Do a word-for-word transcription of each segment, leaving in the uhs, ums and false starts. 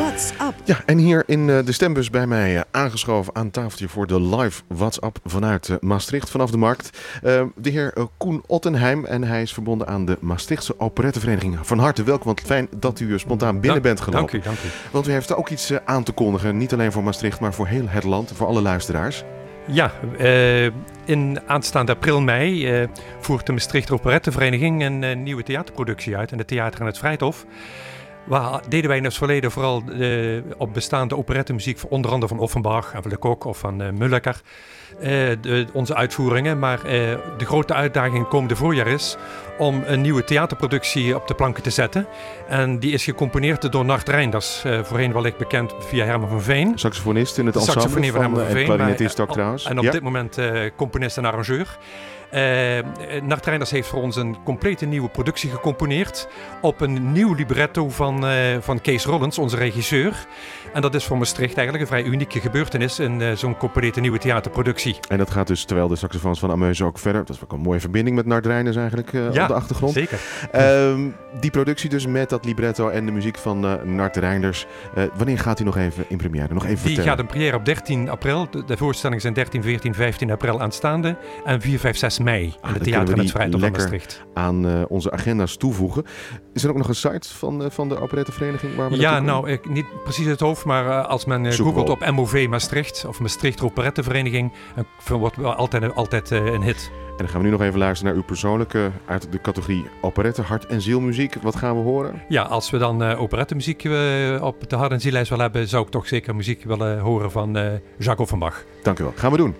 What's Up. Ja, en hier in uh, de stembus bij mij uh, aangeschoven aan tafeltje voor de live What's Up vanuit uh, Maastricht, vanaf de markt. Uh, de heer uh, Koen Ottenheim en hij is verbonden aan de Maastrichtse Operettevereniging. Van harte welkom, want fijn dat u uh, spontaan binnen dank, bent gelopen. Dank u, dank u. Want u heeft ook iets uh, aan te kondigen, niet alleen voor Maastricht, maar voor heel het land, voor alle luisteraars. Ja, uh, in aanstaande april, mei uh, voert de Maastrichter Operettevereniging een uh, nieuwe theaterproductie uit in het Theater aan het Vrijthof. Waar deden wij in het verleden vooral uh, op bestaande operettemuziek, onder andere van Offenbach en van Le Coq of van uh, Mullecker, uh, de, onze uitvoeringen. Maar uh, de grote uitdaging komende voorjaar is om een nieuwe theaterproductie op de planken te zetten. En die is gecomponeerd door Nart Reinders, uh, voorheen wellicht bekend via Herman van Veen. Saxofonist in het ensemble Saxofonie van Herman van Veen. En klarinetist ook trouwens. En op ja. dit moment uh, componist en arrangeur. Uh, Nart Reinders heeft voor ons een complete nieuwe productie gecomponeerd op een nieuw libretto van, uh, van Kees Rollens, onze regisseur. En dat is voor Maastricht eigenlijk een vrij unieke gebeurtenis in uh, zo'n complete nieuwe theaterproductie. En dat gaat dus terwijl de saxofoons van Ameuse ook verder. Dat is ook een mooie verbinding met Nart Reinders eigenlijk uh, ja, op de achtergrond. Zeker. Uh, die productie dus met dat libretto en de muziek van uh, Nart Reinders. Uh, wanneer gaat hij nog even in première? Nog even die vertellen. gaat in première op dertien april. De, de voorstellingen zijn dertien, veertien, vijftien april aanstaande. En vier, vijf, zes mei in ah, het Theater aan het Vrijthof van Maastricht. Aan uh, onze agenda's toevoegen. Is er ook nog een site van, uh, van de Operettevereniging? Waar we ja, nou, ik, niet precies het hoofd, maar uh, als men uh, googelt op M O V Maastricht of Maastrichter Operettevereniging, dan wordt wel altijd, altijd uh, een hit. En dan gaan we nu nog even luisteren naar uw persoonlijke uit de categorie operette, hart- en zielmuziek. Wat gaan we horen? Ja, als we dan uh, operettemuziek uh, op de hart- en ziellijst willen hebben, zou ik toch zeker muziek willen horen van uh, Jacques Offenbach. Dank u wel. Gaan we doen.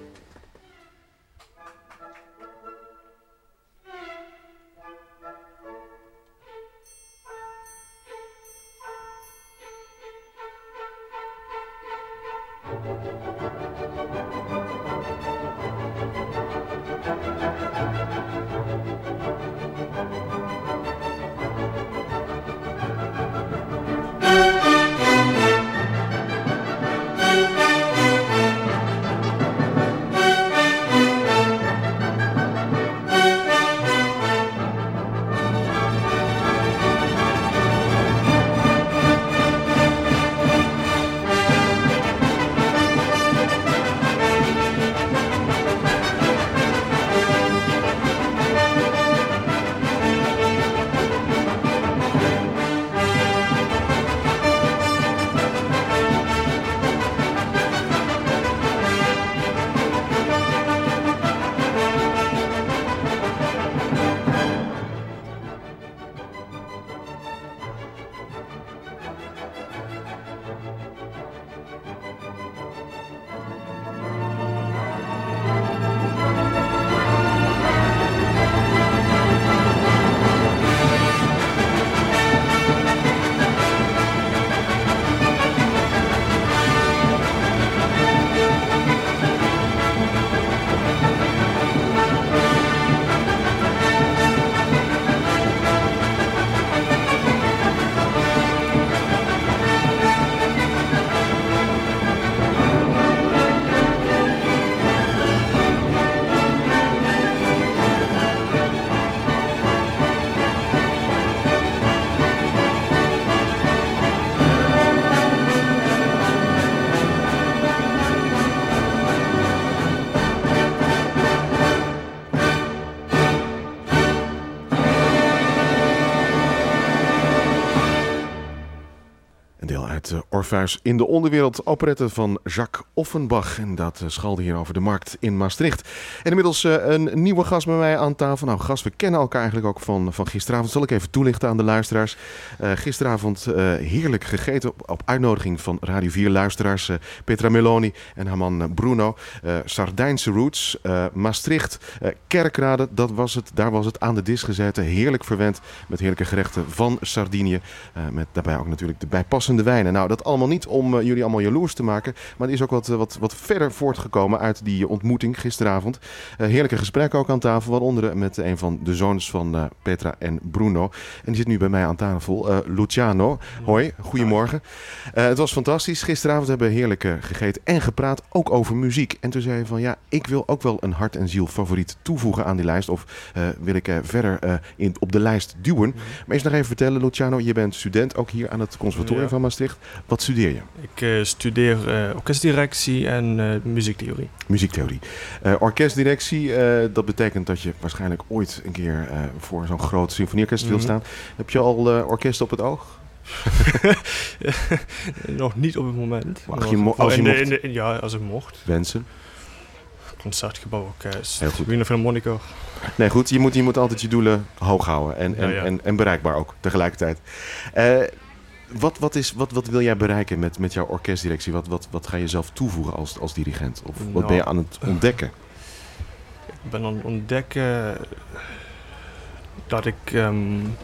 Orpheus in de onderwereld, operette van Jacques Offenbach. En dat uh, schalde hier over de markt in Maastricht. En inmiddels uh, een nieuwe gast bij mij aan tafel. Nou, gast, we kennen elkaar eigenlijk ook van, van gisteravond. Zal ik even toelichten aan de luisteraars. Uh, gisteravond uh, heerlijk gegeten op, op uitnodiging van Radio vier luisteraars. Uh, Petra Meloni en haar man Bruno. Uh, Sardijnse roots, uh, Maastricht, uh, Kerkrade, dat was het. Daar was het aan de dis gezeten. Heerlijk verwend met heerlijke gerechten van Sardinië. Uh, met daarbij ook natuurlijk de bijpassende wijnen. Nou, dat allemaal niet om uh, jullie allemaal jaloers te maken. Maar er is ook wat, uh, wat, wat verder voortgekomen uit die ontmoeting gisteravond. Uh, heerlijke gesprekken ook aan tafel. Waaronder met een van de zoons van uh, Petra en Bruno. En die zit nu bij mij aan tafel. Uh, Luciano. Hoi, goedemorgen. Uh, het was fantastisch. Gisteravond hebben we heerlijk uh, gegeten en gepraat. Ook over muziek. En toen zei je van ja, ik wil ook wel een hart en ziel favoriet toevoegen aan die lijst. Of uh, wil ik uh, verder uh, in, op de lijst duwen. Maar eerst nog even vertellen, Luciano. Je bent student ook hier aan het conservatorium ja. van Maastricht. Wat studeer je? Ik uh, studeer uh, orkestdirectie en uh, muziektheorie. Muziektheorie. Uh, orkestdirectie, uh, dat betekent dat je waarschijnlijk ooit een keer uh, voor zo'n groot symfonieorkest wil Mm-hmm. staan. Heb je al uh, orkest op het oog? Nog niet op het moment. Mag je mo- als je in de, mocht in de, in, ja, als ik mocht. wensen? Concertgebouw, orkest, Heel goed. Wiener Philharmoniker. Nee, goed. Je moet, je moet altijd je doelen hoog houden. En, en, Ja, ja. en, en bereikbaar ook, tegelijkertijd. Uh, wat, wat, is, wat, wat wil jij bereiken met, met jouw orkestdirectie? Wat, wat, wat ga je zelf toevoegen als, als dirigent? Of wat Nou, ben je aan het ontdekken? Ik ben aan het ontdekken dat ik... Um,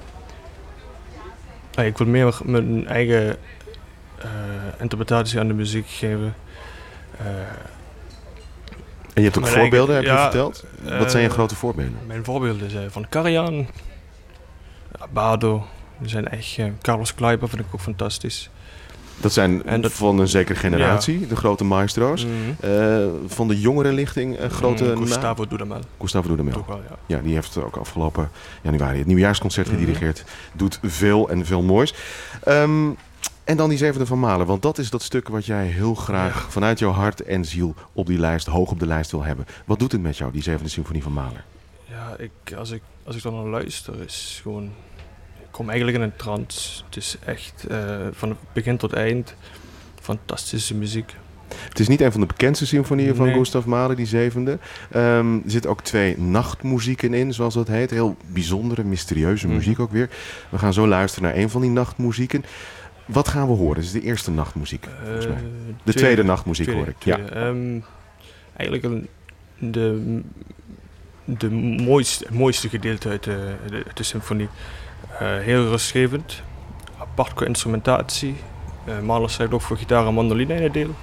ik wil meer mijn eigen uh, interpretatie aan de muziek geven. Uh, En je hebt ook Mijn voorbeelden, eigen- heb je ja, verteld? Wat zijn je uh, grote voorbeelden? Mijn voorbeelden zijn van Karajan, Abado. Die zijn echt... Uh, Carlos Kleiber vind ik ook fantastisch. Dat zijn En dat- van een zekere generatie, ja. De grote maestro's. Mm-hmm. Uh, van de jongere lichting, uh, grote Mm, naam? Gustavo Dudamel. Gustavo Dudamel. Toch wel, ja. Ja, die heeft ook afgelopen januari het nieuwjaarsconcert Mhm. gedirigeerd. Doet veel en veel moois. Um, en dan die Zevende van Mahler. Want dat is dat stuk wat jij heel graag Ja. vanuit jouw hart en ziel op die lijst, hoog op de lijst wil hebben. Wat doet het met jou, die Zevende Symfonie van Mahler? Ja, ik, als, ik, als ik dan naar luister, is gewoon... Ik kom eigenlijk in een trance. Het is echt uh, van begin tot eind fantastische muziek. Het is niet een van de bekendste symfonieën van Nee. Gustav Mahler, die zevende. Um, er zitten ook twee nachtmuzieken in, zoals dat heet. Heel bijzondere, mysterieuze Mhm. muziek ook weer. We gaan zo luisteren naar een van die nachtmuzieken. Wat gaan we horen? Dit is de eerste nachtmuziek, volgens mij. Uh, De tweede nachtmuziek tweede, hoor ik. tweede. Ja. Um, eigenlijk een, de, de mooiste, mooiste gedeelte uit de, de, de symfonie. Uh, heel rustgevend, apart qua instrumentatie. Uh, Mahler schrijft ook voor gitaar en mandoline in het deel.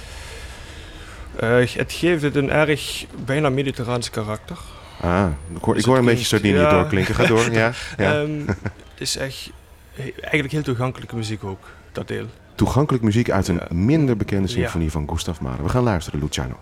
Uh, het geeft het een erg bijna mediterraans karakter. Ah, ik hoor, Dus ik hoor een het beetje klinkt- Sardinië ja. doorklinken. Ga door, ja. ja. Um, het is echt he- eigenlijk heel toegankelijke muziek ook, dat deel. Toegankelijk muziek uit een Ja. minder bekende Ja. symfonie van Gustav Mahler. We gaan luisteren, Luciano.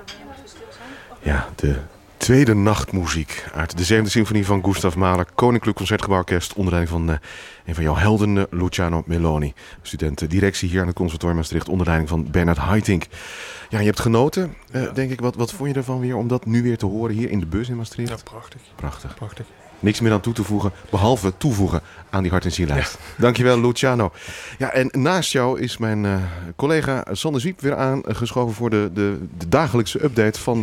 Ja, de tweede nachtmuziek uit de zevende symfonie van Gustav Mahler. Koninklijk Concertgebouworkest onder leiding van uh, een van jouw helden, uh, Luciano Meloni. Student uh, directie hier aan het Conservatorium Maastricht onder leiding van Bernard Haitink. Ja, je hebt genoten, uh, ja. denk ik. Wat, wat vond je ervan weer om dat nu weer te horen hier in de bus in Maastricht? Ja, prachtig. Prachtig. Prachtig. Niks meer aan toe te voegen, behalve toevoegen aan die hart- en ziellijst. Ja. Dankjewel, Luciano. Ja, en naast jou is mijn uh, collega Sander Zwiep weer aangeschoven voor de, de, de dagelijkse update van